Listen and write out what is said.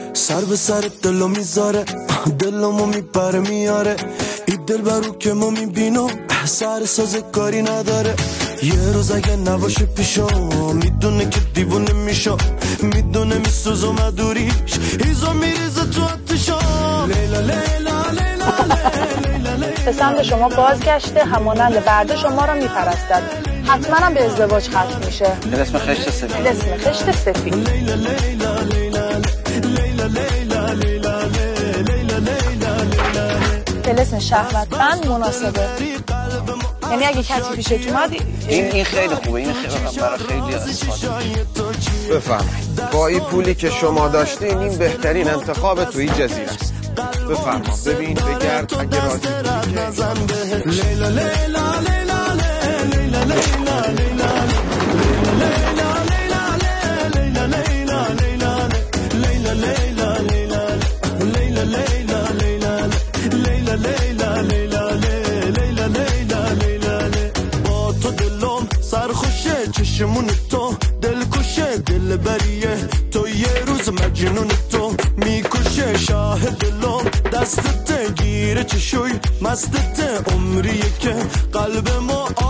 سر به سر دلو میذاره دلمو میپره میاره این دل برو که ما میبینم سر ساز کاری نداره یه روز اگه نباشه پیشم میدونه که دیوونه میشم میدونه میسوزم ادوریش ایزا میریزه تو آتشم لیلا لیلا لیلا لیلا پسند شما بازگشته همانند برده شما رو میپرستد حتما هم به ازدواج ختم میشه. اسم خشت سفید. اسم خشت سفید. لیلا لیلا لیلا لیلا لیلا لیلا لیلا اسم شهوتمند مناسبه. یعنی اگه کسی پیشت اومد این خیلی خوبه. این خیلی برای خیلی استفاده. بفرمایید با این پولی که شما داشتین این بهترین انتخاب توی جزیره است. بفرما ببین بگرد اگه راضی بودی لیلا لیلا لیلا لیلا لیلا لیلا چشمون تو دل کشه دل بریه تو یه روز مجنون تو میکشه شاه دلم دستت گیره چشوی مستت عمریه که قلب ما